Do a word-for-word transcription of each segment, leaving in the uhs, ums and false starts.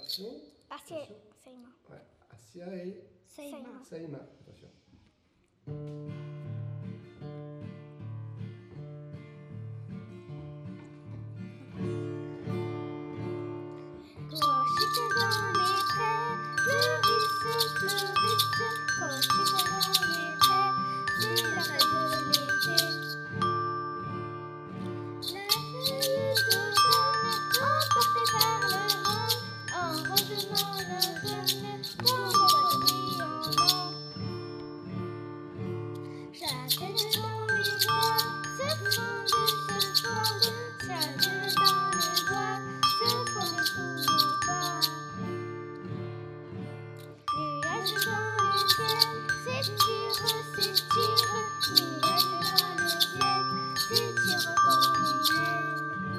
action. Assia, Attention. Saïma. Ouais. Assia et Saïma. Saïma. Attention. Quand j'étais dans les prés, fleurissait, fleurissait. Quand j'étais dans les prés, c'est la fin de l'été. La feuille d'automne, emportée par le vent, en revenant l'automne, tombe brillant. Chacun dans les bois se fonde, se fonde, chacun dans le bois se fonde sous nos pas. Nuages dans le ciel s'étirent, s'étirent, nuages dans le ciel s'étirent comme une aile.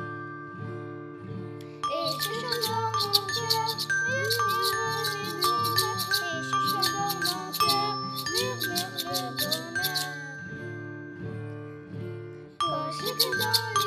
Et chuchote dans mon cœur, murmure, murmure, et chuchote dans mon cœur, murmure le bonheur. Quand j'étais dans